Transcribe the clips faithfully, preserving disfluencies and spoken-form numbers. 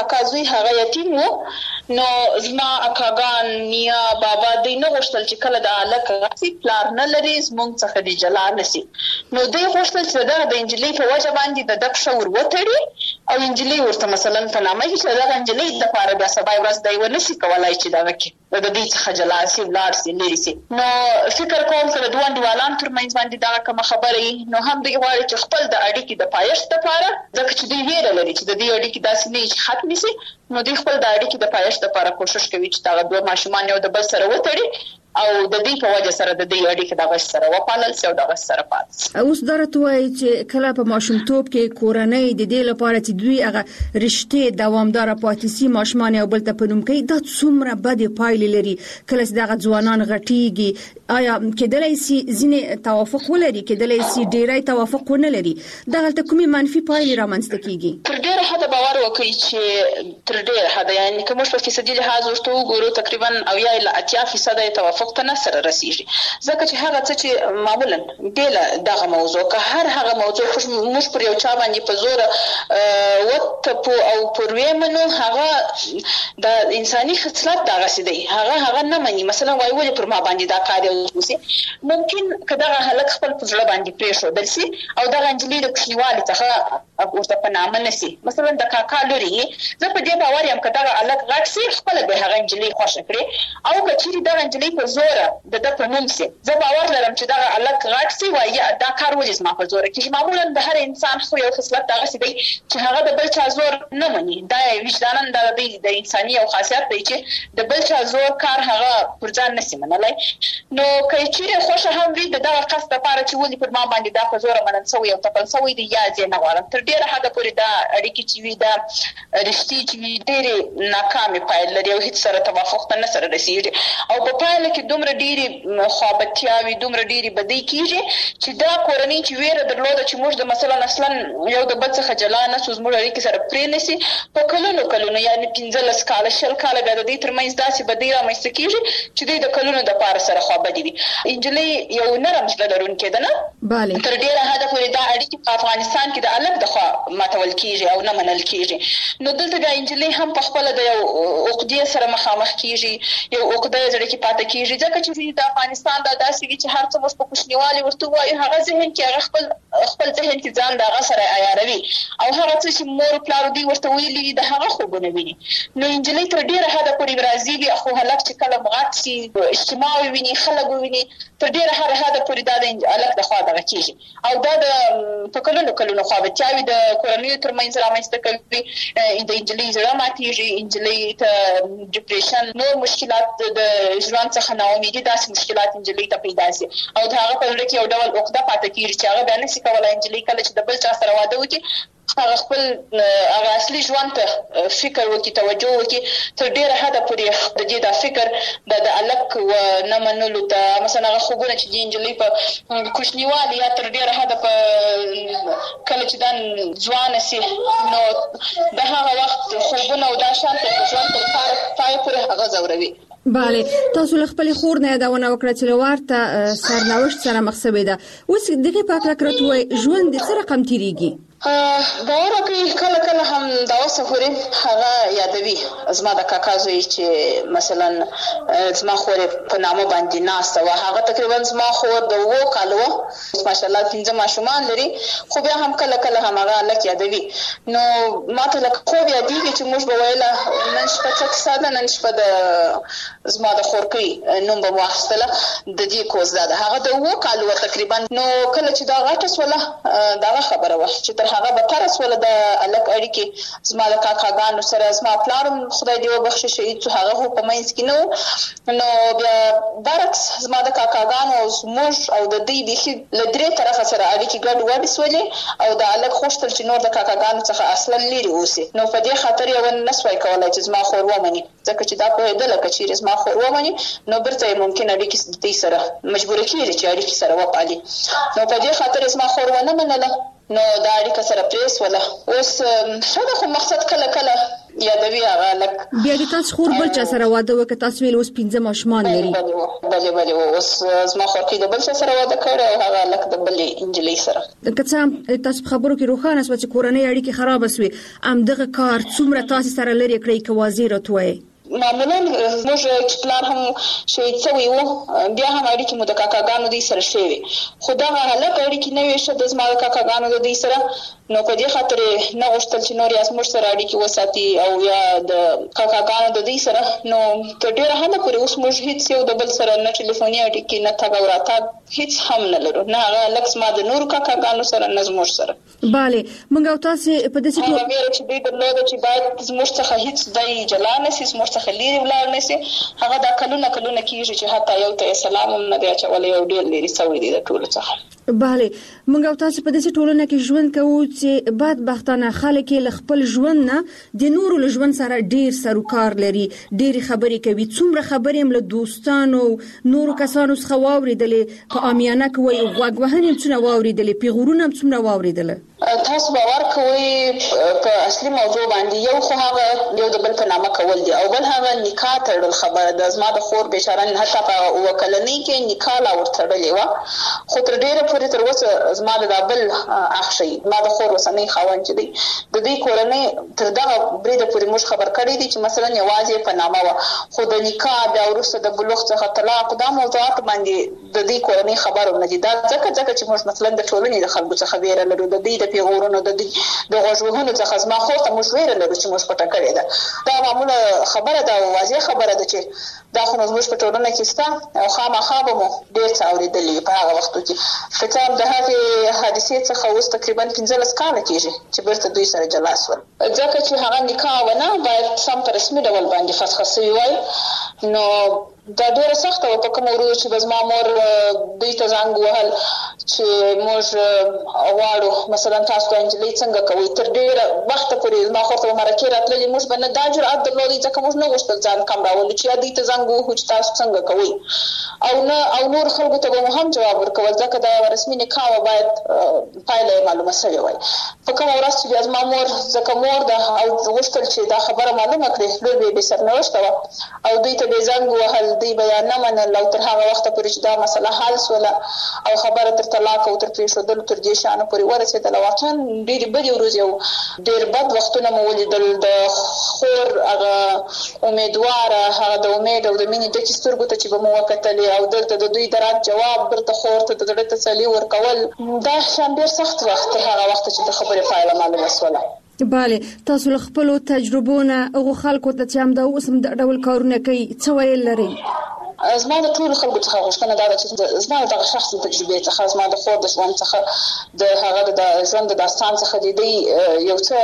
کاکا زوی هغه یتیم و، نو زما اکاګان نیا بابا دوی نه غوښتل چې کله د هلک غسي پلار نه لري زموږ څخه د جلا نشي، نو دوی غوښتل چې دغه د نجلۍ په وجه باندې د ده پښه ور وتړي او نجلۍ ورته مثلا په نامه کړي چې دغه نجلۍ دپاره بیا سبا ورځ دی ونه شي کولی چې دغه کړي د دوی څخه جلا شي ولاړ شي لرې شي. نو فکر کوم که د دوه انډیوالانو ترمنځ باندې دغه کومه خبره وي نو هم دوی غواړي چې خپل د اړیکې د پایښت دپاره، ځکه چې دوی ویره لري چې د دې اړیکې داسې نه وي چې ختمې شي، نو دوی خپل د اړیکې د پایښت دپاره کوشش کوي چې دغه دوه ماشومان یو د بل سره وتړي او د دې په وجه سره د دې اړیکې دغه سره وپالل شي او دغه سره پاتې شي. اوس دا راته وایي چې کله په ماشومتوب کې کورنۍ د دې لپاره چې دوی هغه رشتې دوامداره پاتې شي ماشومان یو بل ته په نوم کوي، دا څومره بدې پایلې لري کله چې دغه ځوانان غټېږي؟ آیا کېدلی شي ځینې توافق ولري، کېدلی شي ډېری توافق ونه لري؟ دغلته کومې منفي پایلې رامنځته کېږي؟ تر ډېره حده باور وکړئ چې تر ډېره حده یعنې که موږ په فیصدي لحاظ ورته وګورو تقریبا اویا الی اتیا فیصده یې توافق ته نه سره رسیږي، ځکه چې هغه څه چې معمولا بېله دغه موضوع که هر هغه موضوع موږ پر یو چا باندې په زوره وتپو او پر ویمنو هغه د انساني خصلت دغسې دی، هغه هغه نه مني. مثلا وایي ولې پر ما باندې دا کار یو وشي، ممکن که دغه هلک خپل په زړه باندې پرېښودل شي او دغه نجلۍ د کوچنیوالي څخه ورته په نامه نه شي، مثلا د کاکا لورې یې، زه په دې باور یم که دغه هلک غټ شي خپله به هغه نجلۍ خوښه کړي، او که چېرې دغه نجلۍ په زوره د ده په نوم شي، زه باور لرم چې دغه هلک غټ شي وایي دا کار ولې زما په زوره کېږي. معمولا د هر انسان خو یو خصلت دغسې دی چې هغه د بل چا زور نه مني، دا یې وجدانا دا د انساني یو خاصیت دی چې د بل چا زور کار هغه پر ځان نه شي منلی. نو که چېرې خوښه هم وي د دغه قصد دپاره چې ولې پر ما باندې دا په زوره منل شوی او تپل شوی دی، یا زه نه غواړم. تر ډېره حده پورې دا اړیکې چې وي دا رشتې چې وي ډېرې ناکامې پایلې لري او هېڅ سره توافق ته نه سره رسېږي، او په پایله کې دومره ډېرې خوابتیاوې دومره ډېرې بدۍ کېږي چې دا کورنۍ چې ویره درلوده چې موږ د مثلا اصلا یو د بل څخه جلا نه شو، زموږ اړیکې سره پرې نه شي، په کلونو کلونو یعنې پنځلس کاله شل کاله بیا د دوی ترمنځ داسې بدۍ رامنځته کېږي چې دوی د کلونو دپاره سره خوابدي وي. نجلۍ یو نرم زړه لرونکې ده نه، تر ډېره حده پورې دا اړیکې په افغانستان کې د هلک د خوا ماتول کېږي او نه منل کېږي. نو دلته بیا نجلۍ هم پخپله د یو عقدې سره مخامخ کېږي، یو عقده یې زړه کې پاتې کېږي، ځکه چې د افغانستان دا داسې وي چې هر څه موږ په کوچنیوالي ورته ووایو هغه ذهن کې هغه خپل خپل ذهن کې ځان د هغه سره عیاروي او هغه څه چې مور پلار دوی ورته ویلي وي د هغه خوبونه ویني. نو نجلۍ تر ډېره حده پورې راځېږي، خو هلک چې کله غټ شي اجتماع وویني خلک وویني تر ډېره حده پورې دا د هلک د خوا دغه کېږي، او دا د په کلونو کلونو خوابتیاوې د کورنیو ترمنځ رامنځته کوي، د نجلۍ زړه ماتېږي، نجلۍ ته ډپریشن نور مشکلات د ژوند څخه ناامیدي داسې مشکلات نجلۍ ته پیدا شي او د هغه په زړه کې یو ډول عقده پاتې کېږي چې هغه بیا نشي کولی نجلۍ کله چې د بل چا سره واده وکړي هغه خپل هغه اصلي ژوند ته فکر وکړي، توجه وکړي. تر ډېره حده پورې د دې دا فکر د د هلک و نه منلو ته مثلا هغه خوبونه چې د نجلۍ په کوچنیوالي یا تر ډېره حده په کله چې دا ځوانه شي نو د هغه وخت خوبونه او دا شان ته ژوند تر پای پورې هغه ځوروي. بله، تاسو له خپلې خور نه یادونه وکړه چې له ورته سرنوشت سره مخ شوې ده. اوس دغې په هکله که راته ووایي ژوند د څه رقم تېرېږي؟ باور وکړئ کله کله هم دا اوسه پورې هغه یادوي زما د کاکا زوی چې مثلا زما خور په نامه باندې ناسته وه، هغه تقریبا زما خور د اوو کالو وه، ماشاءالله پنځه ماشومان لري، خو بیا هم کله کله هم هغه هلک یادوي. نو ما ته لکه خوب یادېږي چې موږ به ویله نن شپه څه کیسه ده، نن شپه د زما د خورکۍ نوم به مو اخیستله د دې کوز دا ده، هغه د اوو کالو وه تقریبا. نو کله چې دا غټه شوله دغه خبره وه چې تر هغه بدتره شوله د هلک اړیکې زما د کاکاګانو سره. زما پلار هم خدای دې وبخښي شهید شو، هغه خو په منځ کې نه و. نو بیا برعکس زما د کاکاګانو او زموږ او د دوی بیخي له درې طرفه سره اړیکې ګډ وډې شولې او د هلک غوښتل چې نور د کاکاګانو څخه اصلا لرې اوسي. نو په دې خاطر یې ونه نسوای کولی چې زما خور ومني، ځکه چې دا پوهېدله که چېرې زما خور ومني نو بیرته یې ممکن اړیکې د دوی سره مجبوره کېږي چې اړیکې سره وپالي. نو په دې خاطر یې زما خور ونه منله، نو دا اړیکه سره پرې شوله. اوس ښه ده، خو مقصد کله کله یادوي هغه لک بیا د تاسو خور بل چا سره واده وکړ تاسو ویل اوس پنځه ماشومان لري بلې بلې اوس زما خور کې د بل چا سره واده کړی او هغه لک د بلې انجلۍ سره که څه تاسو خبرو کې روښانه شوه چې کورنۍ اړیکې خراب شوې ام دغه کار څومره تاسو سره لري کړی که واضح راته معمولا موږ چې پلان هم شهید شوی وو بیا هم اړیکې مو د کاکاګانو دوی سره شوي خو دغه هلک اړیکې نه وي شه د زما د کاکاګانو د دوی سره نو په دې خاطر نه غوښتل چې نور یې موږ سره اړیکې وساتي او یا د کاکاګانو د دوی سره نو تر ډېره حده پورې اوس موږ هیڅ یو د بل سره نه ټلیفوني اړیکې نه تګ او راتګ هیڅ هم نه لرو نه هغه هلک زما د نورو کاکاګانو سره نه زموږ سره بله موږ او تاسو په داسې هغه ویره چې دوی درلوده چې باید زموږ څخه هیڅ دی جلا نه شي زموږ څخه لرې ولاړ نه شي هغه دا کلونه کلونه کېږي چې حتی یو ته سلام هم نه دی اچولی یو ډېر لرې سوی دی د ټولو څخه بله موږ او تاسو په داسې ټولنه کې ژوند کوو چې بدبختانه خلک له خپل ژوند نه د نورو له ژوند سره ډیر سروکار لري ډېرې خبرې کوي څومره خبرې هم له دوستانو نورو کسانو څخه واورېدلې په عامیانه کې وایي غوږ وهنې هم څومره واورېدلې پیغورونه هم څومره واورېدله تاسو باور کوئ په اصلي موضوع باندې یو خو هغه یو د بل په نامه کول دي او بل هغه نکاح تړل خبره د زما د خور بیچاره حتی په اوه کلنۍ کې نکاح لا ورتړلې وه خو تر ډېره پورې تر اوسه زما د دا بل اخ شي زما د خور اوسنی خاوند چې دی د دوی کورنۍ تر دغه بریده پورې موږ خبر کړی دي چې مثلا یوازې په نامه وه خو د نکاح بیا وروسته د بلوغ څخه طلاق دا موضوعات باندې د دوی کورنۍ خبر هم نه دي دا ځکه ځکه چې موږ مثلا د ټولنې د خلکو څخه ویره لرو د دوی د پیغورونو د د غوږونو څخه زما خور ته موږ ویره لرو چې موږ پټه کړې ده دا معموله خبره ده او واضح خبره ده چې دا خو زموږ په ټولنه کې شته او خامخا به مو ډېر څه اورېدلي په هغه وختو کې که څه هم د هغې حادثې څخه اوس تقریبا پنځلس کاله کېږي چې بیرته دوی سره جلا شول ځکه چې هغه نکاح ونه باید سم په رسمي ډول باندې فسخه شوي وای نو دا ډېره سخته وه په کوم ورځو چې به زما مور دوی ته زنګ وهل چې موږ غواړو مثلا تاسو ته نجلۍ څنګه کوئ تر ډېره وخته پورې زما خور ته به مرکې راتللې موږ به نه دا جرأت درلودی ځکه موږ نه غوښتل ځان کم راولو چې یا دوی ته زنګ ووهو چې تاسو څنګه کوئ او نه او نور خلکو ته به مو هم جواب ورکول ځکه دا یوه رسمي نکاح وه باید پایله یې معلومه سوې وای په کومه ورځ چې بیا زما مور ځکه مور ده او غوښتل چې دا خبره معلومه کړي لور به یې بې سرنوشته وه او دوی ته به یې زنګ ووهل دوی به یا نه منل او تر هغه وخته پورې چې دا مسله حل سوله او خبره تر طلاق او تر پرېښودلو تر دې شیانو پورې ورسېدله واقعا ډېرې بدې ورځې او ډېر بد وختونه مو ولیدل د خور هغه امیدواره هغه د امید او د مینې ډکې سترګو ته چې به مو وکتلې او دلته د دوی د رد جواب دلته خور ته د زړه تسلي ورکول دا شیان ډېر سخت وخت تر هغه وخته چې د خبرې پایله معلومه سوله بله تاسو له خپلو تجربو نه هغو خلکو ته چې همدا اوس هم د ډول کارونه کوي څه ویل لرئ زما د ټولو خلکو څخه غوښتنه دا ده چې زما د دغه شخصي تجربې څخه زما د خور د ژوند څخه د هغه د ژوند د داستان څخه د دوی یو څه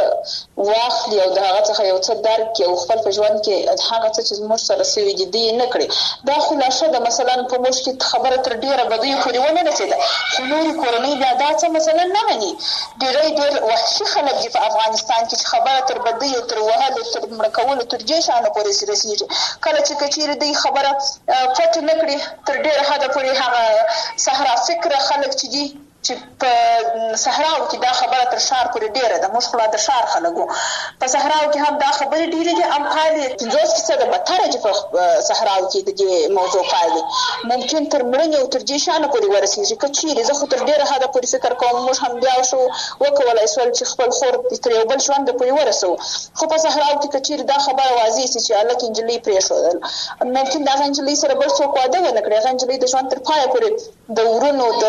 واخلي او د هغه څخه یو څه درک کړي او خپل په ژوند کې هغه څه چې زموږ سره سوي دي دوی نه کړي دا خلاصه ده مثلا په موږ کې خبره تر ډېره بدیو پورې ونه رسېده خو نورې کورنۍ بیا دا څه مثلا نه مني ډېری ډېر وحشي خلک دي په افغانستان کې چې خبره تر بدیو تر وهلو تر مړه کولو تر دې شیانو پورې رسېږي کله چې که چېرې دوی خبره پټ نه کړي تر ډېره حده پورې هغه صحرا فکره خلک چې دي چې په صحراو کې دا خبره تر ښار پورې ډېره ده موږ خو لا د ښار خلک وو په صحراو کې هم دا خبرې ډېرې دي هم پایلې پنځوس فیصده بدتره چې په صحراو کې د دې موضوع پایلې ممکن تر مړینې او تر دې شیانو پورې ورسېږي که چېرې زه خو تر ډېره حده پورې فکر کوم موږ هم بیا شو وکولی شول چې خپل خور تر یو بل ژونده پورې ورسوو خو په صحراو کې که چېرې دا خبره واضح شي چې هلک نجلۍ پرېښودل ممکن د هغه نجلۍ سره بل څوک واده ونه کړي هغه نجلۍ د ژوند تر پایه پورې د ورونو د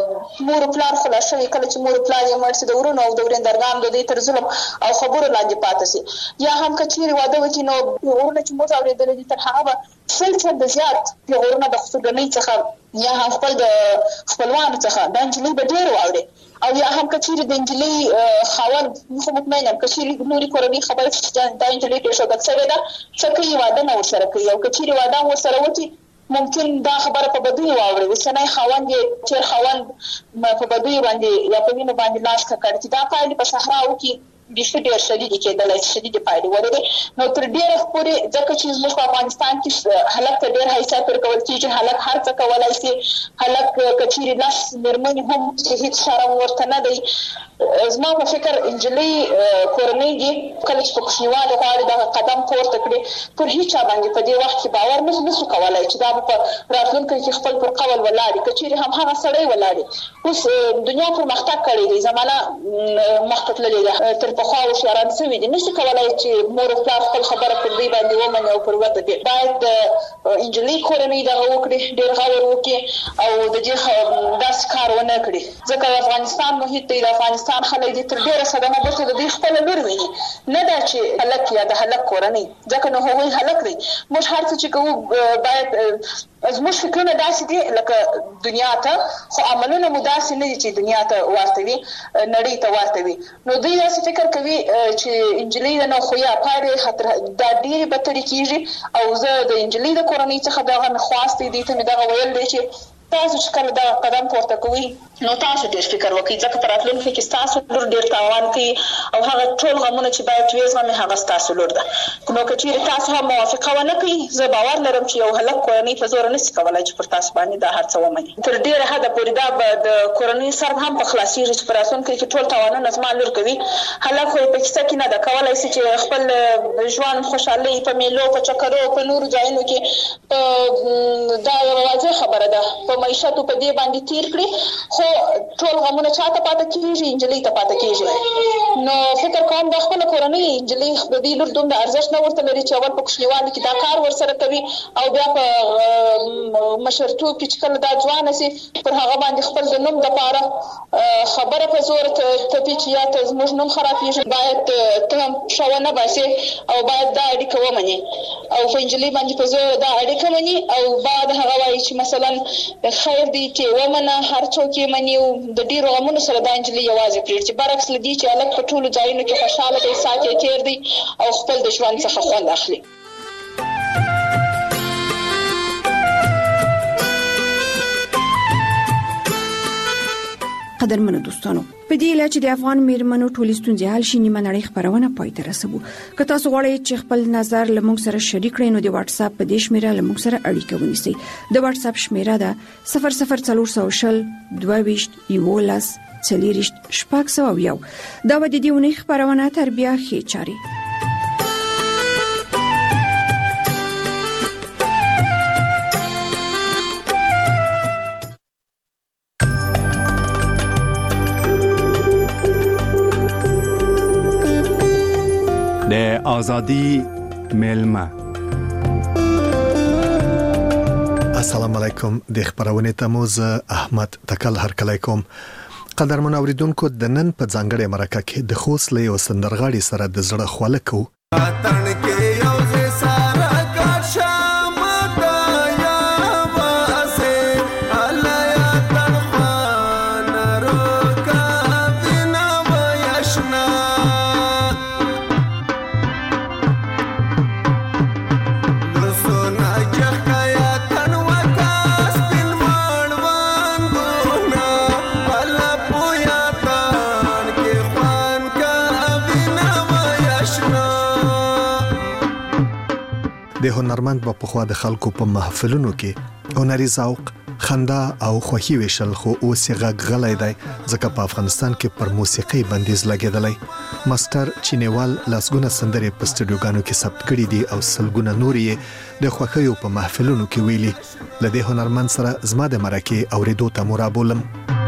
مور پلار خلاص شوي کله چې مور پلار یې مړ شي د ورونو او د ورېندرګانو د دوی تر ظلم او خبرو لاندې پاتې شي یا هم که چېرې واده وکړي نو پیغورونه چې موږ اورېدلي دي تر هغه به سل چنده زیات پیغورونه د خسوګنۍ څخه یا هم خپل د خپلوانو څخه دا نجلۍ به ډېر واوري او یا هم که چېرې د نجلۍ خاوند خو مطمئن یم که چېرې نورې کورنۍ خبره چې دا نجلۍ پرېښودل شوې ده څه کوي واده نه ورسره کوي او که چېرې واده هم ورسره وکړي ممکن دا خبره په بدیو واوري اوسنی خاوند یې تېر خاوند په بدیو باندې یا په وینو باندې لاس ککړ چې دا پایلې په صحراو کې بیخي ډېر شدید کېدلی شي، شدید پایلې ولري. نو تر ډېره پورې ځکه چې زموږ په افغانستان کې هلک ته ډېر حیثیت ورکول کېږي، هلک هر څه کولی شي، هلک که چېرې لس مېرمنې هم چې هېڅ شرم ورته نه دی. زما په فکر نجلۍ کورنۍ دي کله چې په کوچنیوالي غواړي دغه قدم پورته کړي، پر هېچا باندې په دې وخت کې باور نه شو کولی چې دا به په راتلونکي کې خپل پر قول ولاړ وي. که چېرې هم هغه سړی ولاړ وي، اوس دنیا پرمختګ کړی دی، زمانه مخته تللې ده، تر پخوا هوښیاران شوي دي، نشي کولی چې مور او پلار خپل خبره پر دوی باندې ومني او پر وده دي. باید د نجلۍ کورنۍ دغه وکړي، ډېر غور وکړي او د دې داسې کار ونه کړي، ځکه د افغانستان محیط دی، د افغانستان خلک دي تر ډېره صدمه بوخته د دوی خپله لور ویني، نه دا چې هلک یا د هلک کورنۍ، ځکه نو هغوی هلک دی. موږ هر څه چې کوو باید زموږ فکرونه داسې دي لکه دنیا ته، خو عملونه مو داسې نه دي چې دنیا ته ورته وي، نړۍ ته ورته وي. نو دوی داسې فکر کوي چې نجلۍ ده نو خو یا پایلې دا ډېرې بدترې کېږي. او زه د نجلۍ د کورنۍ څخه دغه مې خواست دی، دوی ته مې دغه ویل دی چې تاسو چې کله دا قدم پورته کوئ نو تاسو ډېر فکر وکړئ، ځکه په راتلونکي کې ستاسو لور ډېر تاوان کوي او هغه ټول غمونه چې باید وزغمي هغه ستاسو لور ده. نو که چېرې تاسو هم موافقه ونه کوئ، زه باور لرم چې یو هلک کورنۍ په زوره نشي کولی چې پر تاسو باندې دا هر څه ومني. تر ډېره حده پورې دا به د کورنۍ سر هم په خلاصېږي چې په راتلونکي کې ټول تاوانونه زما لور کوي. هلک خو یې په کیسه کې نه ده کولی شي چې خپل ژوند خوشحالۍ په میلو، په چکرو، په نورو ځایونو کې دا یوه واضح خبره ده په معیشت په دې باندې تیر کړي، خو ټول غمونه چاته پاتې کېږي؟ نجلۍ ته پاتې کېږي. نو فکر کوم د خپله کورنۍ نجلۍ د دې لور دومره ارزښت نه ورته لري چې اول په کوچنیوالي کې دا کار ورسره کوي او بیا په مشرتوب کې چې کله دا ځوانه شي پر هغه باندې خپل د نوم دپاره خبره په زور تپي چې یا ته زموږ نوم خرابېږي. باید ته هم پښه ونه باسې او باید دا اړیکه ومنې او په نجلۍ باندې په زور دا اړیکه مني او بعد هغه وایي چې مثلا خیر دی چې ومنه، هر څوک یې مني او د ډېرو غمونو سره دا نجلۍ یوازې پرېږدي، برعکس له دې چې هلک په ټولو ځایونو کې خوشحاله دی، ساعت یې تېر دی او خپل د ژوند څخه خوند اخلي. قدرمنو دوستانو، په دې اله چې د افغان میرمنو ټولې ستونزې حل شي، نیمه نړۍ خبرونه پای ته رسوو. که تاسو غواړئ چې خپل نظر له موږ سره شریک کړئ نو د واتس اپ په دې شمیره له موږ سره اړیکه ونیسئ. د واتس اپ شمیره ده صفر صفر څلور سوه شل دوه ویشت یولس څلېرویشت شپږ سوه یو. دا به د دې اونۍ خبرونه تر بیا ښې چارې. د آزادی ملما. السلام علیکم. د خبرونه تموز احمد تکل هرکلی کوم. قدرمن اوریدونکو، د نن په ځانګړي مرکه کې د خوست له یو سندرغاړي سره د زړه خواله کو. د هنرمند په خوا د خلکو په محفلونو کې هنري ذوق، خندا او خوښي وشل، خو اوس یې غږ غلی دی ځکه په افغانستان کې پر موسیقي بندیز لګېدلی. ماستر چینیوال لاسګونه سندرې په سټوډیوګانو کې ثبت کړي دي او سلګونه نور یې د خوښیو په محفلونو کې ویلي. له دې هنرمند سره زما د مرکې اورېدو ته مو رابولم.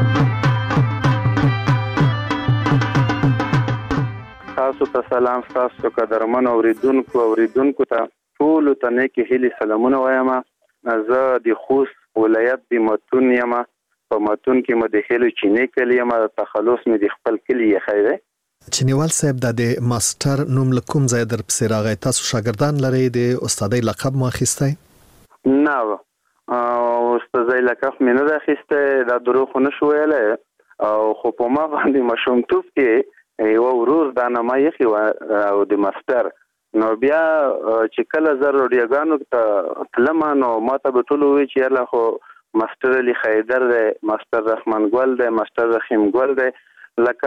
تاسو ته سلام. تاسو قدرمن اوریدونکو اوریدونکو ته ټول ته نیکی هیلې سلامونه وایم. زه د خوست ولایت د متون یم. په متون کې مې د هیلو چینی کلی یم. تخلص مې د خپل کلی یې خیره. چینیوال صاحب، د ماستر نوم لکوم ځای در پسې راغی؟ تاسو شاګردان لرئ؟ د استادۍ لقب مو اخیستی؟ نه، استادۍ لقب مې نه ده اخیستی، دا دروغ خو نشو ویلی. او خو په ما باندې ماشومتوب کې یوه ورور دا نامه ایښې وه او د ماستر. نو بیا چې کله زه راډیوګانو ته تلم نو ما ته به ټولو ووایي چې یاره خو ماستر علي خیدر دی، ماستر رحمان ګل دی، ماستر رحیم ګل دی. لکه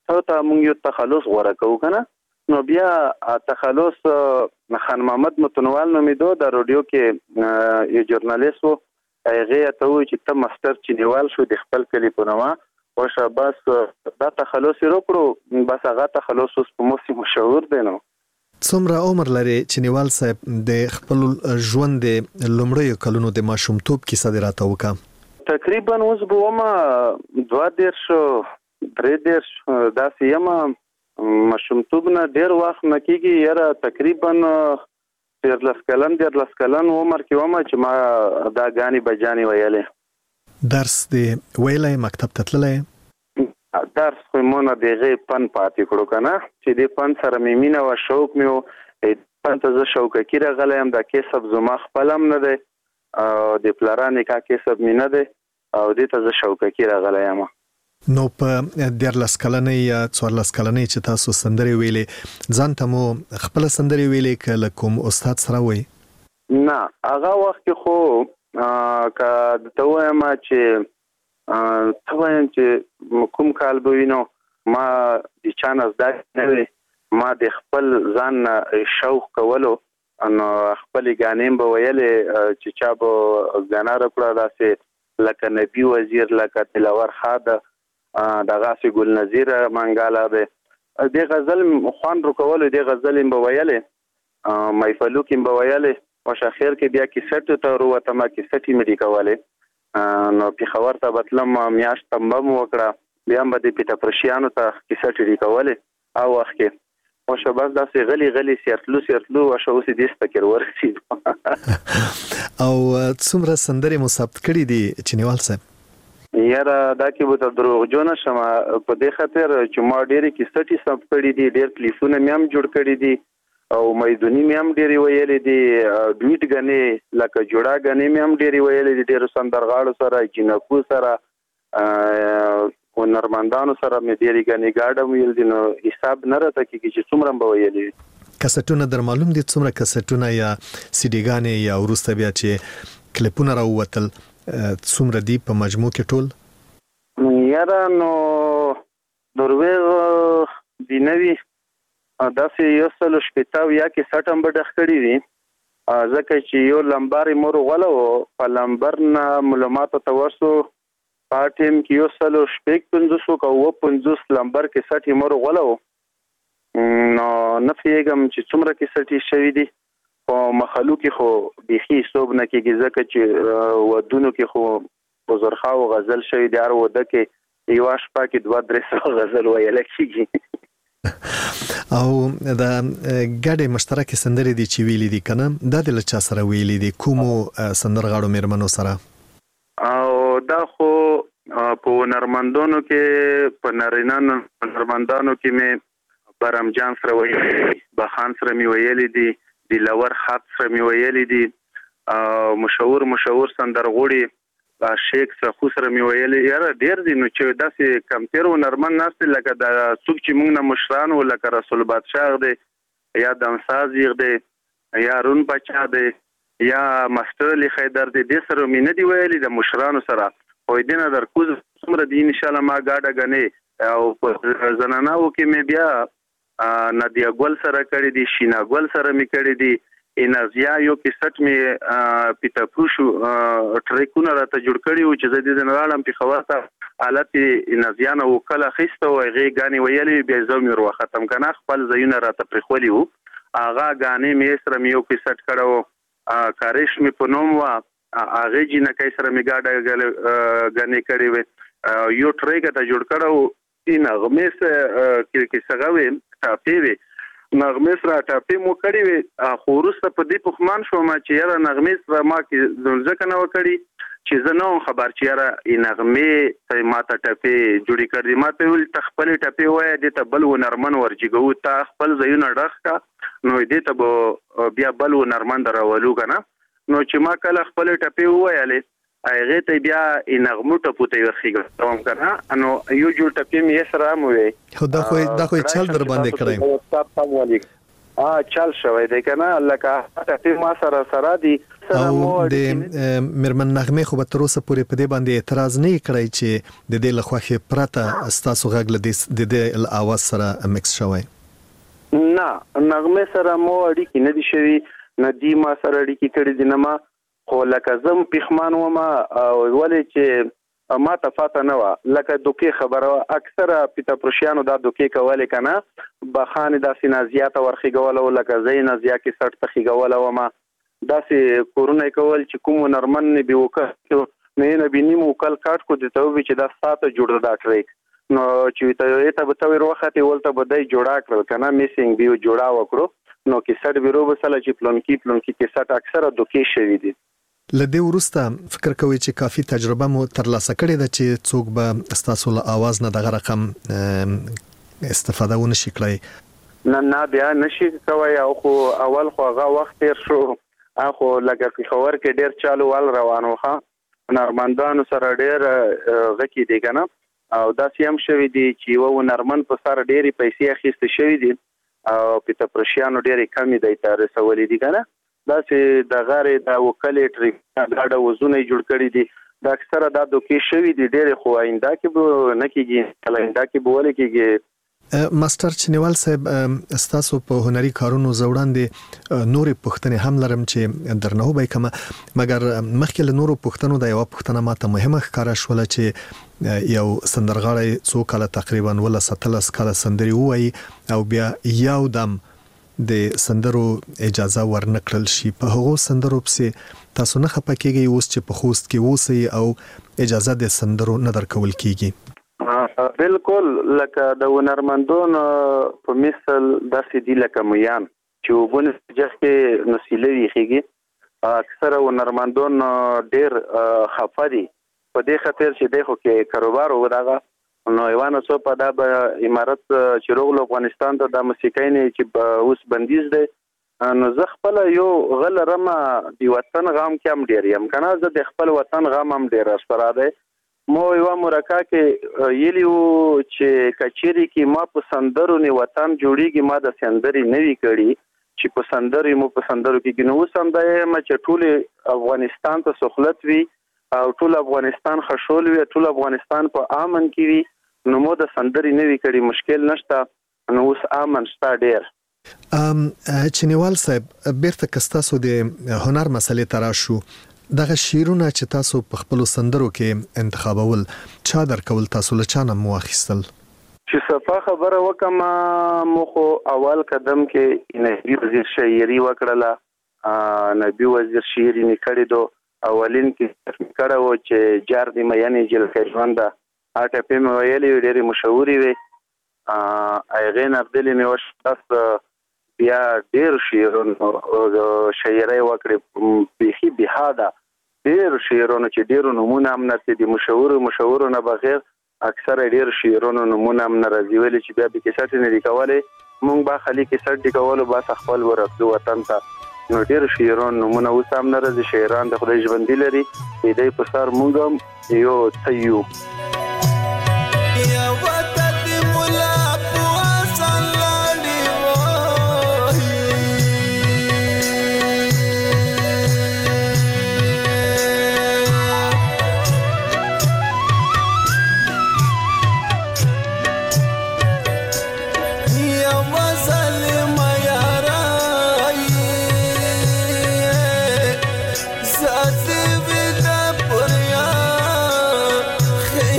ته ته موږ یو تخلص غوړه کوو کنه. نو بیا تخلص خان محمد متنوال نومیدو د رادیو کې یو ژورنالیست وو، هغه ته وایي چې ته ماستر چینیوال شو د خپل کلی په نوم او شاباس دا تخلص یې وکړو، بس هغه تخلص اوس په موسی مشهور دی. نو څومره عمر لري چینیوال صاحب؟ د خپل ژوند د لومړیو کلونو د ماشومتوب کیسه دې راته وکړه. تقریبا اوس به ومه دوه دېرش درې دېرش داسې یم. ماشومتوب نه ډېر وخت نه کېږي، یاره تقریبا دیارلس کلن دیارلس کلن عمر کې ومه چې ما دا ګانې بجانې ویلې. درس دې ویلی، مکتب ته تللی؟ درس خو مو نه د هغې پن پاتې کړو که نه، چې دې پن سره مې مینه وه، شوق مې و. پن ته زه شوقکي راغلی یم، دا کسب زما خپل هم نه دی، د پلاره نکاح کسب مې نه دی او دې ته زه شوقکي راغلی یم. نو په دیارلس کلنۍ یا څوارلس کلنۍ چې تاسو سندرې ویلې، ځان ته مو خپله سندرې ویلې که له کوم استاد سره وی؟ نه، هغه وخت کې خو که درته ووایم چې ته وایم چې کوم کال به وي، نو ما د چا نه زده نه وي، ما د خپل ځان نه شوق کولو، نو خپلې ګانې به ویلې چې چا به ګانا راکړه داسې لکه نبي وزیر، لکه دلاور خاده، دغسې ګل نظیر منګاله دی، دې غزل خوان رکولو، دې غزل یې به ویلې، محفلو کې به ویلې. او اخر کې بیا کیسټ ته وروتم، کیسټ یې مې ډیکولې، نو پېښور ته به تلم، میاشت تمبه مو وکړه، بیا به د پیټاپرشیانو ته کیسټ یې ډیکولې او وخت کې. او شه بس داسې غلی غلی سیرتلو سیرتلو او شه اوس یې دې سته کې ورسېدو. او څومره سندرې مو ثبت کړي دي چینیوال صاحب؟ یاره دا کې به ته دروغجو نه شم، په دې خاطر چې ما ډېرې کیسټې ثبت کړي دي، ډېر کلیپونه مې هم جوړ کړي دي او میدوني مې هم ډېرې ویلې دي، ډویټ ګانې لکه جوړه ګانې مې هم ډېرې ویلې دي، ډېرو سندرغاړو سره، جینکو سره، هنرمندانو سره مې ډېرې ګانې ګاډه ویل دي، نو حساب نه راته کېږي چې څومره به ویلې دي. کسټونه در معلوم دي څومره کسټونه یا سیډي ګانې یا وروسته بیا چې کلیپونه راووتل څومره دي په مجموع کې ټول؟ یاره نو درویغ دی نوي داسې یو سلو شپېته او یا کیسټ هم به ډخ کړي دي، ځکه چې یو لمبر یې مور غوله و، په لمبر نه معلوماتو ته ورسو، په ټیم کې یو سلو شپږ پنځوس او اووه پنځوس لمبر کیسټ یې مور غوله و. نو نه پوهېږم چې څومره کیسټ یې شوي دي، په مخلو کې خو بیخي حساب نه کېږي، ځکه چې ودونو کې خو په زرخاو غزل شوي دي، هر واده کې یوه شپه کې دوه درې سوه غزل ویله کېږي. او د ګډې مشترکې سندرې دي چې ویلي دي که نه، دا د له چا سره ویلي دي؟ کومو سندرغاړو مېرمنو سره؟ او دا خو په هنرمندانو کې، په نارینه هنرمندانو کې مې برم جان سره ویلي دي، بخان سره مې ویلي دي، دلاور خط سره مې ویلي دي، مشهور مشهور سندرغوړي شیخ سخو سره مې ویلي. یاره ډېر دي، نو چې داسې کمپیر هنرمند ناست دي لکه د څوک چې موږ نه مشران وو، لکه رسول بادشاه دی، یا دمساز یغ دی، یا رون بچا دی، یا مستر علی خیدر دی، دې سره مې نه دي ویلي د مشرانو سره. خو دې نه در کوز څومره دي انشاءالله ما ګاډه ګنې، او په زناناو کې مې بیا نادیا ګل سره کړي دي، شینا ګل سره مې کړي دي، انازیا یو کیسټ مې پیتا پوشو ټریکونه راته جوړ کړي و چې زه دې نه راړم پېښور ته، حالت انازیا نه وکله اخیسته و، هغې ګانې ویلې، بیا زه مې ور وختم که نه، خپل ځایونه راته پرېښولي وو، هغه ګانې مې سره مې یو کیسټ کړی و، کاریش مې په نوم وه، هغې جینکۍ سره مې ګاډه ګانې کړې وې، یو ټریک ته جوړ کړی و، نغمې سره کیسه وې ټاپې وې، نغمې سره ټاپې مو کړې وې، خو وروسته په دې پښمان شوم چې یاره نغمې سره ما کې ځکه نه وه کړي چې زه نه وم خبر چې یاره نغمې ته ما ته ټپې جوړې کړې. ما ته ویل ته خپلې ټپې وایه، دې ته بل هنرمند ورجېږو، تا خپل ځایونه ډخ کړه، نو دې ته به بیا بل هنرمند راولو که نه. نو چې ما کله خپلې ټپې وویلې، هغې ته بیا نغمو ټپو ته یې ورخېږم که نه، نو یو جوړ ټپې مې یې سره هم وویې. خو دا خو دا خو یې چل در باندې کړی. ا چل شوی دی کنه لکه ته ما سره سره دی او د مرمن نغمه خو به تر اوسه پورې په دې باندې اعتراض نه کړی چې د دې لخوا پرته ستاسو غږ له د دې اواز سره مکس شوی نه نغمه سره مو اړیکې نه دي شوی نه دی ما سره اړیکې کړې دي نه ما خو لکه زم پخمان و ما ولې چې ما ته فاته نه و لکه دوکې خبره اکثره پیتا پرشیانو دا دوکې کولې کنه بخانه د سینازیات ورخیګول او لکه زین ازیا کې سټ تخیګول و ما داسې کورونه کول چې کوم نرمن نه به وکړو نه نه بینیم وکړ کاټ کو دته وی چې دا ساته جوړ دا ټریک نو چې ته ته به تور وخت ولته بدای جوړا کړل کنه میسینګ بیو جوړا وکړو نو کې سټ بیرو بسله چې پلان کې پلان کې کې سټ اکثره دوکې شوی دي لدې ورسته فکر کوي چې کافي تجربه مو ترلاسه کړې ده چې څوک به ستاسو له आवाज نه دغه رقم استفاده ونشي کړی نه نه بیا نشي کوي او خو اول خو هغه وخت تیر شو اخو لکه په خبر کې ډیر چالو وال روانو ښه نرمندانو سره ډیر غکی دي کنه او دا سیم شوی دي چې و نرمن په سر ډیری پیسې اخیسته شوی دي او په پرشیانو ډیری کمی دی تر رسولې دي کنه دا چې د غارې د وکالې ټریک دا وزونه جوړ کړی دي دا اکثره دا دوکې شوی دي ډیر خو آینده کې به نه کیږي کله آینده کې به ولې کیږي ماستر چنیوال صاحب استاسو په هنري کارونو زوړاندې نورې پښتنې هم لرم چې درنه وبای کما مګر مخکې له نورو پښتنو د یو پښتنه ماته مهمه ښکارا شول چې یو سندرغاړی څو کاله تقریبا ولا ستلس کاله سندري وای او بیا یو دم د سندرو اجازه ورنکړل شي په هغو سندرو پسې تاسو نه خپکیږي اوس چې په خوست کې وسی او اجازه د سندرو نه درکول کیږي بالکل لکه د ونرمندون په مثال داسې دی لکه میان چې وبونه چې نسیلوي خيږي اکثره ونرمندون ډیر خفري په دې خاطر چې دغه کې کاروبار وداغه نو ایوانو څو په د امارات چې روغلو افغانستان ته د موسیقۍ نه چې اوس بندیز دی نو زه خپل یو غل رمه دی وطن غام کې هم ډیر یم کنه زه د خپل وطن غام هم ډیر سره دی مو یو مرکه کې یلیو چې کچيري کې ما په سندرو نه وطن جوړیږي ما د سندري نوي کړي چې په سندري مو په سندرو کې نو سم د ما چې ټول افغانستان ته سہولت وي او ټول افغانستان خشول وي ټول افغانستان په امن کې وي نو مو د سندري نوي کړي مشکل نشته نو اوس امن شته ډیر ام چنیوال صاحب بیرته کستاسو د هنر مسلې تراشو دغه شیرونه چې تاسو په خپل سندرو کې انتخابول چا درکول تاسو له چانه مو اخیستل چې صفه خبره وکم مخ اول قدم کې نبی وزیر شاعري وکړه نبی وزیر شاعري نکړې دو اولین کې کړه و چې جار دی مې جل کې ژوند اټه په مې ویلې ډېری مشهوري وي اغه نبدلې مې وشتاس بیا ډېر شعرونه شاعري وکړې بيخي بهاده ډېر شعرونه چې ډېر نمونه هم نه دي مشهور مشهور نه بغیر اکثر ډېر شعرونه نمونه هم نه راځي ویل چې بیا به کې سټ نه لیکواله مونږ با خالي کې سټ لیکواله با خپل ورته وطن ته نو ډېر شعرونه نمونه اوس هم نه راځي شاعران د خدای ژوند لري دې په سر مونږ یو تیو Hey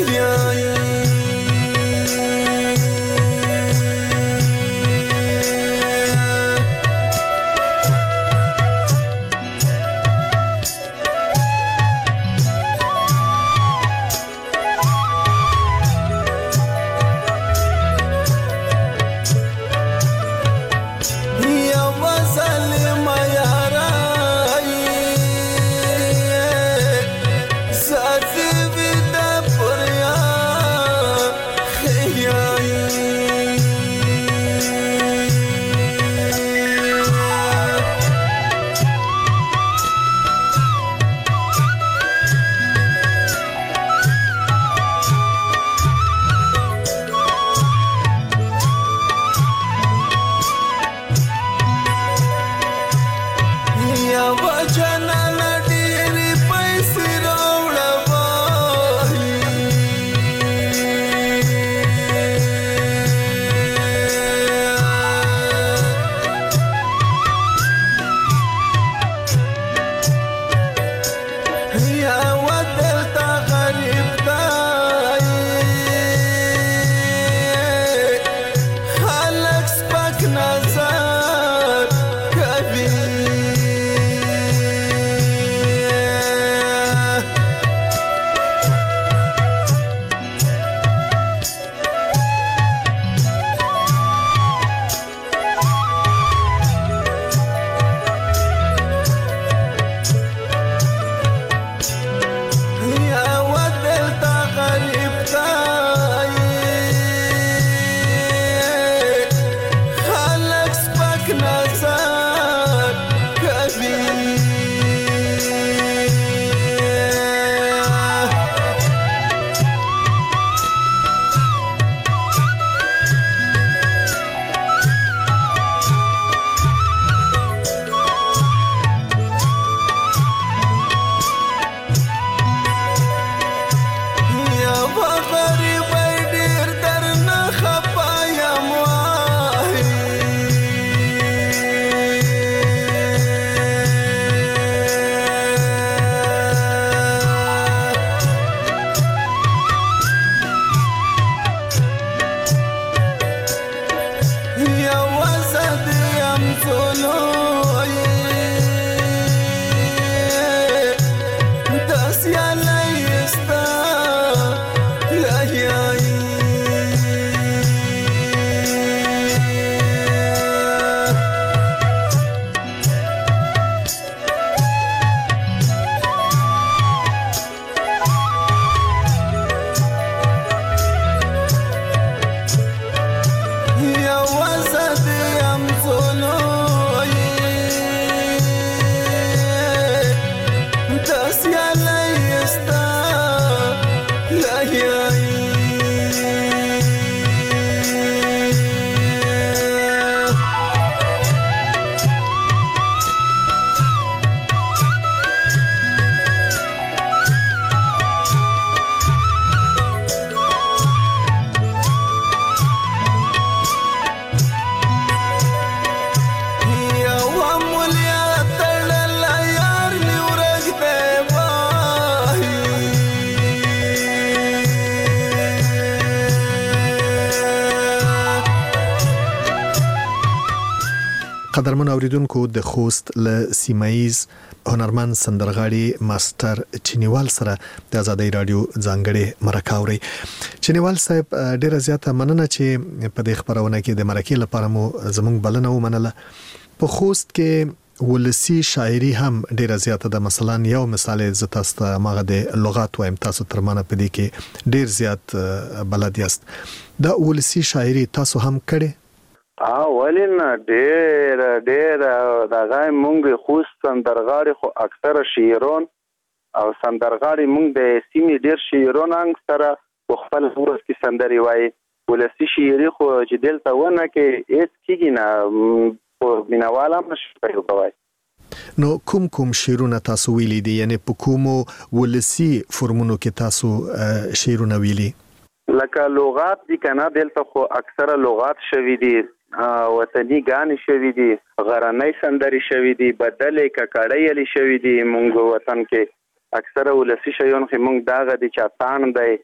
قدرمن اوریدونکو د خوست له سیمایز هنرمند سندرغاړي ماستر چینیوال سره د آزادۍ رادیو ځانګړي مرکه اوري. چینیوال صاحب ډیره زیاته مننه چې په دې خبرونه کې د مرکې لپاره مو زموږ بلنه ومنله. په خوست کې ولسی شاعري هم ډیره زیاته ده. مثلا یو مثال ز تاسو ته ماغه د لغات وایم، تاسو تر منه په دې کې ډیر زیات بلد یاست. دا ولسی شاعري تاسو هم کړي؟ اه ولین ډیر ډیر دا غای مونږ خوست سندرغاړي خو اکثره شاعرون او سندرغاړي مونږ د سیمې ډیر شاعرون انګ سره په خپل ورځ کې سندري وایي. ولسی شاعري خو چې دلته ونه کې هیڅ کیږي نه، په مینواله مشته کوي. نو کوم کوم شعرونه تاسو ویلي دي؟ یعنی په کومو ولسی فرمونو کې تاسو شعرونه ویلي؟ لکه لغات دي کنه، دلته خو اکثره لغات شوي دي، وطني غانې شوي دي، غرنۍ سندري شوي دي، بدلې ککړې شوي دي. مونږ وطن کې اکثره ولسی شیون خو مونږ داغه دي چې تان دی،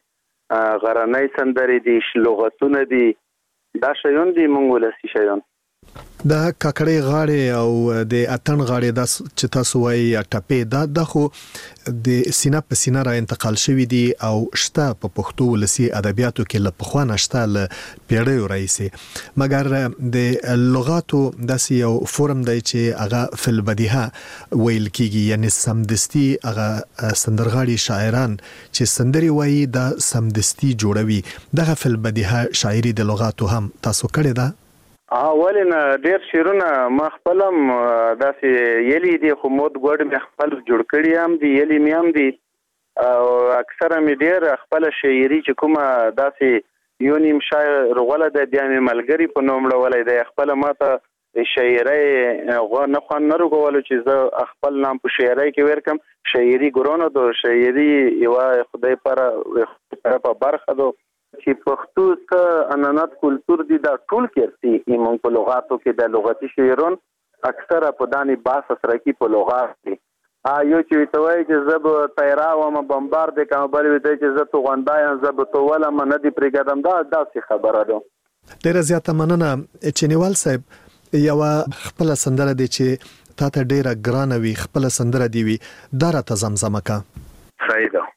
غرنۍ سندري دي، لغتونه دي، دا شیون دي مونږ ولسی شیون. دا ککړې غاړې او د اتن غاړې د چې تاسو وایي یا ټپې دا د خو د سینه په سینه را انتقال شوی دي او شته په پښتو ولسی ادبیاتو کې له پخوانه شته له پیړیو راځي. مګر د لغاتو داسې یو فورم دی چې هغه فل بدیهه ویل کیږي، یعنی سمدستی هغه سندرغاړي شاعران چې سندري وایي دا سمدستی جوړوي. دغه فل بدیهه شاعري د لغاتو هم تاسو کړی ده؟ اولین ډیر شیرونه ما خپلم داسې یلی دي، خو مود ګوډ مې خپل جوړ کړی هم دي، یلی مې هم دي، او اکثره مې ډیر خپل شاعري چې کومه داسې یو نیم شاعر غوله ده بیا مې ملګری په نوم لولای دی. خپل ماته شاعري غو نه خو نه رغولو چې زه خپل نام په شاعري کې ورکم. شاعري ګورونو دو شاعري یو خدای پر په برخه دو چې پښتو ته انانات کلچر دي، دا ټول کېرتي ایمون په لغاتو کې د لغتي شعرون اکثره په دانی باس سره کې په لغات کې ا یو چې توای چې زب تیرا و ما بمبار د کوم بل وي چې زه تو غونډایم زب تو ولا من دي پرګدم، دا داسې خبره ده. ډیره زیاته مننه چینیوال صاحب. یو خپل سندره دي چې تا ته ډیره ګرانه وي، خپل سندره دی وي، دا را ته زمزمه کا. صحیح ده.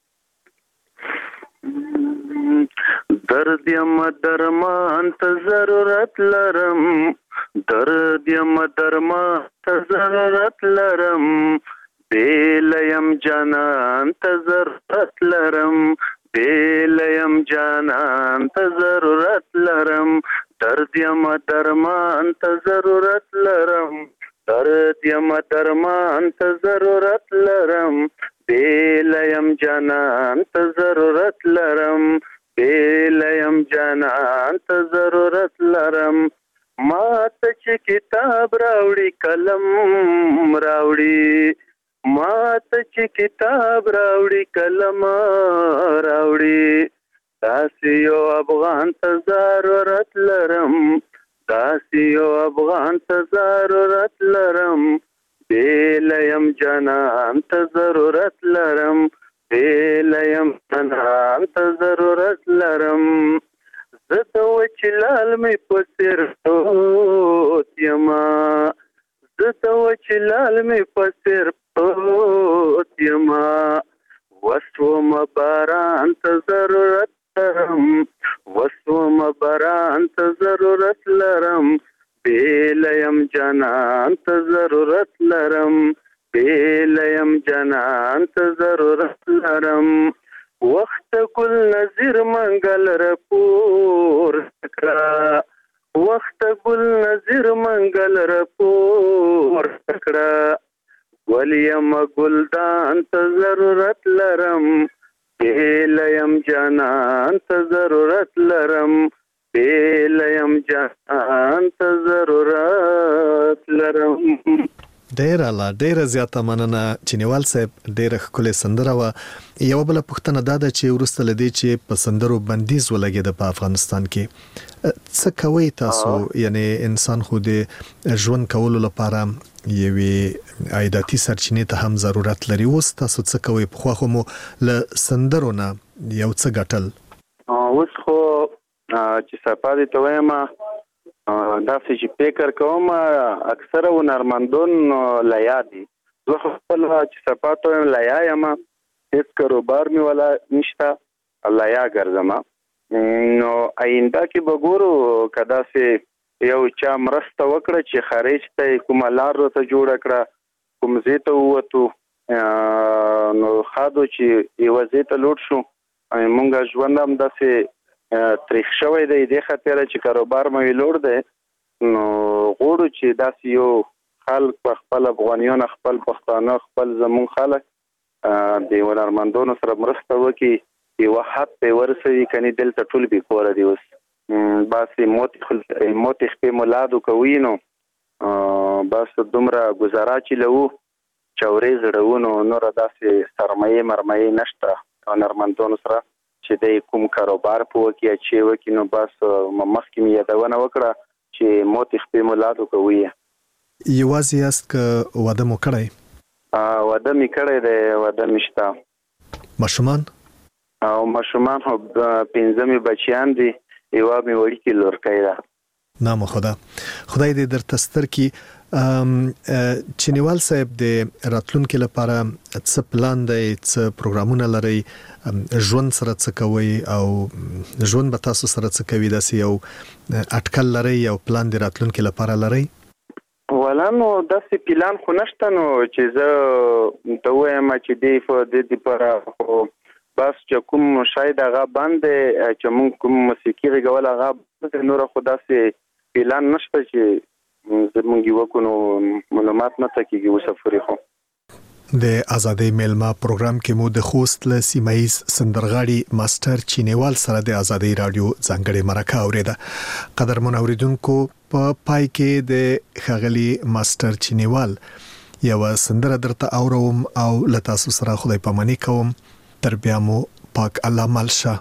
درد یم درمان ته ضرورت لرم، درد یم درمان ته ضرورت لرم، بیل یم جانان ته ضرورت لرم، بیل یم جانان ته ضرورت لرم، درد یم درمان ته ضرورت لرم، درد یم درمان ته ضرورت لرم، بیل یم جانان ته ضرورت لرم، بیلیم جانان ته ضرورت لرم. ما ته چې کتاب راوړي قلم راوړي، ما ته چې کتاب راوړي قلم راوړي، داسې یو افغان ته ضرورت لرم، داسې یو افغان ته ضرورت لرم، بیلیم جانان ته ضرورت لرم، بیلیم جانان ته ضرورت لرم. زه د وچلال مې په سر پروت یما، زه د وچلال مې په سر پروت یما، وسوم باران ته ضرورت لرم، وسوم باران ته ضرورت لرم، بیلیم جانان ته ضرورت لرم، بیلیم جانان ته ضرورت لرم. وخت ګل نظیر منګل رپور کړه، وخت ګل نظیر منګل رپور کړه، ولیم ګلدان ته ضرورت لرم، بیلیم جانان ته ضرورت لرم، بیلیم جانان ته ضرورت لرم. ډیره لا ډیره زیاته مننه چینیوال صاحب. ډیره ښکلې سندره وه. یو بل پوښتنه دا ده چې وروسته له دې چې په سندرو بندیز ولګېده په افغانستان کې، څه کوئ تاسو؟ یعنی انسان خو د ژوند کولو لپاره یوې عایداتي سرچینې ته هم ضرورت لري. اوس تاسو څه کوئ؟ پخوا خو مو له سندرو نه یو څه ګټل، اوس خو چې صفا دې ته وایم دا چې فکر کوم اکثره هنرمندون لیا دي زه خپل چې صفاتو لیا یم هیڅ کاروبار می ولا نشته لیا ګرځم نو آینده کې به ګورو کدا سه یو چا مرسته وکړه چې خارج ته کومه لار ته جوړ کړه کوم زیته وته نو خادو چې یو زیته لوټ شو مونږ ژوند هم داسې تاریخ شوی دی د خاطر چې کاروبار مې لوړ دی نو غوړو چې داسې یو خلک خپل افغانیان خپل پښتانه خپل زمون خلک د هنرمندانو سره مرسته وکړي یو حق په ورسوي کني دلته ټول به کور دی اوس باسي موت موت خپل مولادو کوي نو بس دومره گزاره چې لو چورې زړونو نور داسې سرمایه مرمایه نشته هنرمندانو سره چې د کوم کاروبار په وکي چې وکي نو بس مخکې مې یادونه وکړه چې موت خپل مولادو کوي یوازې یاست که واده مو کړی واده مې کړی دی واده مشته ماشومان او ماشومان خو پنځمې بچیان دي یو مې وړي لورکۍ ده نام خدا خدای دې درته ستر کی چینیوال صاحب د راتلونکو لپاره څه پلان دی څه پروګرامونه لري ژوند سره څه کوي او ژوند به تاسو سره څه کوي داسې یو اټکل لري یو پلان د راتلونکو لپاره لري ولا نو داسې پلان خو نشته نو چې زه ته وایم چې دی په دې لپاره بس چې کوم شاید هغه باندې چې موږ کوم موسیقي غوړل هغه نور خدا سي پلان نشته چې زموږ یو کو معلومات نه تکيږي وسفري خو د ازادي میلما پروګرام کې مو د خوست له سیمایز سندرغاړي ماستر چینیوال سره د ازادي رادیو ځانګړي مرکه اوریده قدرمن اوریدونکو په پای کې د خغلی ماستر چینیوال یو سندره درته اوروم او لتاسو سره خدای پاماني کوم تر بیا مو پاک الله مالشه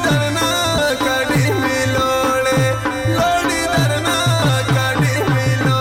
لوړي درنا کډي مې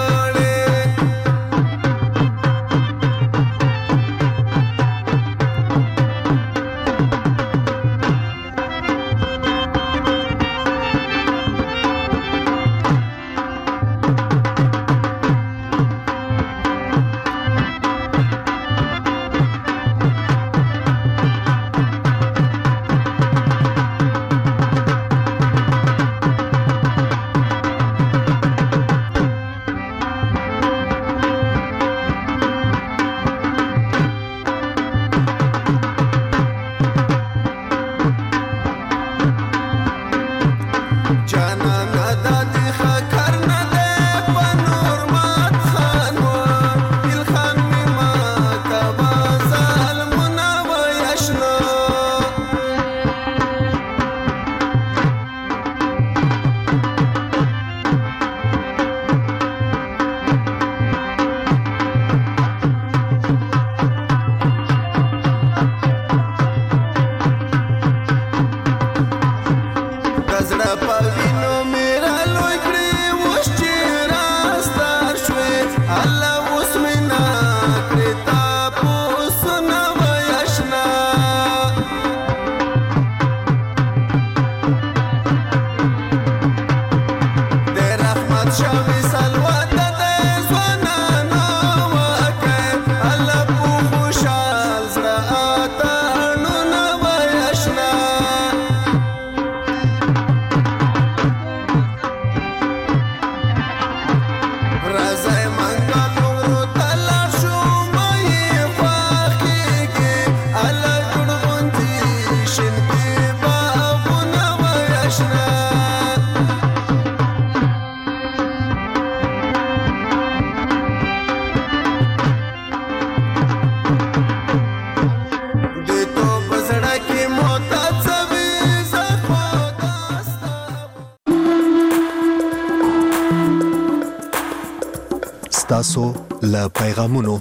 ستاسو له پیغامونو.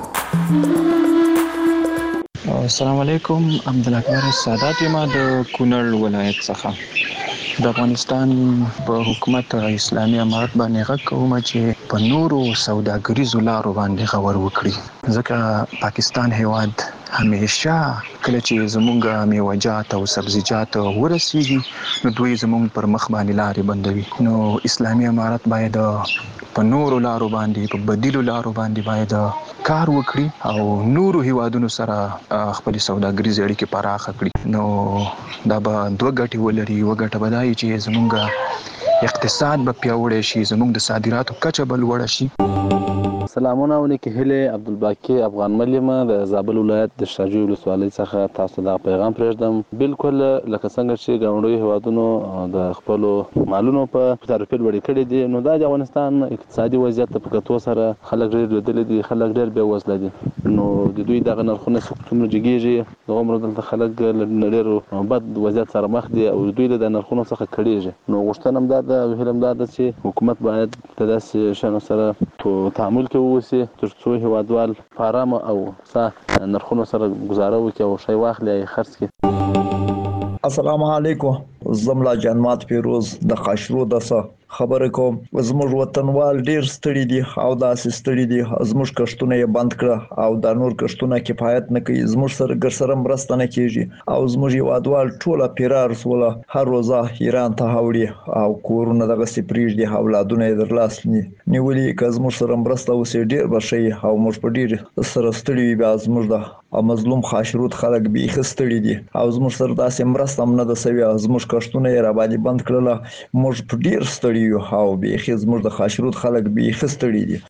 السلام علیکم. عبدالاکبر سادات یم د کونړ ولایت څخه. د افغانستان په حکومت اسلامي امارت باندې غږ کوم چې په نورو سوداګریزو لارو باندې غور وکړي، ځکه پاکستان هیواد همیشه کله چې زمونږ میوه‌جات او سبزیجات ورسیږي نو دوی زمونږ پر مخ باندې لارې بندوي. نو اسلامي امارت باید په نورو لارو باندې په بدیلو لارو باندې باید کار وکړي او نورو هیوادونو سره خپل سوداګریزي اړیکې پراخه کړي. نو دا به دوه ګټې ولري. یوه ګټه به دا وي چې زمونږ اقتصاد به پیاوړی شي، زمونږ د صادراتو کچه به لوړه شي. سلامونه علیکم. هله عبدالباقی افغان مليمه د زابل ولایت د شاجوی ولسوالۍ څخه تاسو ته پیغام پرېږدم. بالکل لکه څنګه چې ګاونډي هیوادونو د خپل مالونو په تعرفه لوړې کړې دي، نو دا د افغانستان اقتصادي وضعیت په کتو سره خلک ډېر لیدل دي، خلک ډېر بې وزله دي. نو د دوی دغه نرخونه څومره جګیږي، دغه عمر دلته خلک ډېر بد وضعیت سره مخ دي او دوی له د نرخونو څخه کړيږي. نو غوښتنه هم دا ده او هیله هم دا ده چې حکومت باید د داسې شیانو سره په تعامل کې ووسي تر څو هیوادوال په ارامه او ښه نرخونو سره ګزاره وکړي او شی واخلي او خرڅ کړي. السلام علیکم. زملا جنمات پیروز د خاشرو دسه خبره کوم. زموږ وطنوال ډیر ستړي دي او داسې ستړي دي، زموږ کښتونه یې بند کړه او د نور کښتونه کفایت نه کوي، زموږ سره ګرسره مرسته نه کیږي او زموږ هیوادوال ټوله پیرار سوله هر روزه ایران ته هوړي او کورونه دغه سپریج دي، اولادونه یې در لاس نیولي. که زموږ سره مرسته وسي ډیر بشي او موږ په ډیر سره ستړي وي. بیا زموږ د مظلوم خاشرود خلک به یې ستړي دي او زموږ سره داسې مرسته هم نه ده سوي. زموږ کښتونه یې را باندې بند کړل، موږ په ډیر ستړي او بیخي زموږ د خاشرود خلک بیخي ستړي دي.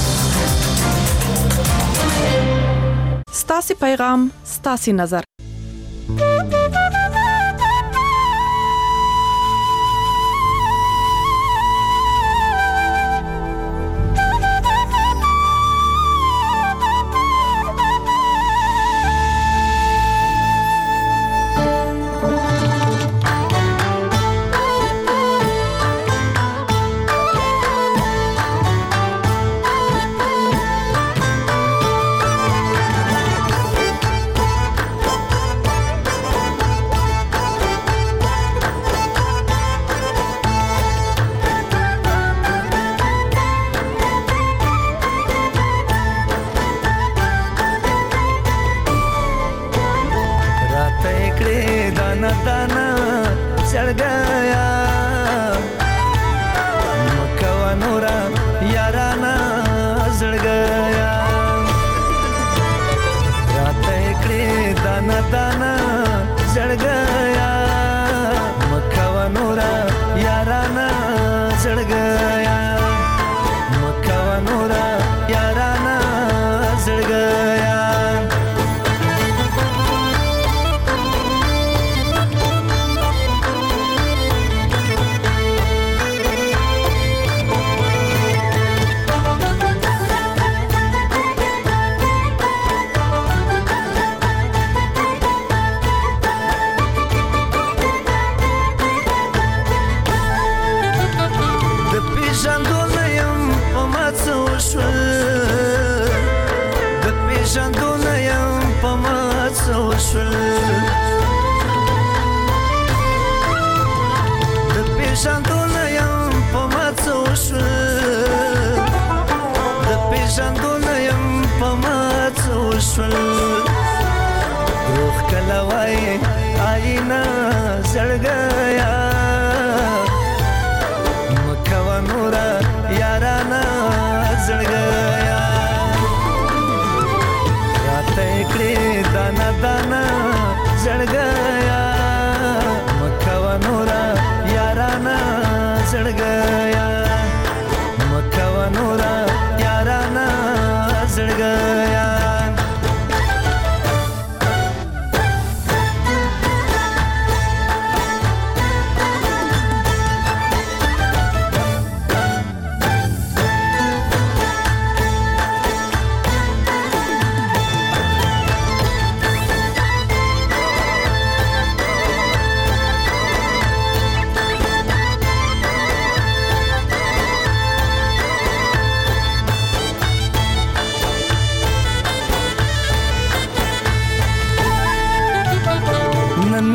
ستاسي پیغام ستاسي نظر.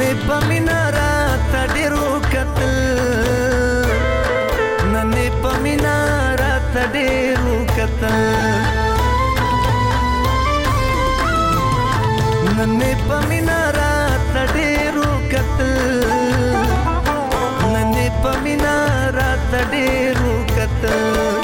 ننې پمینا راته ډېرو کتل ننې پمینا راته ډېرو کتل ننې پمینا راته ډېرو کتل ننې پمینا راته ډېرو کتل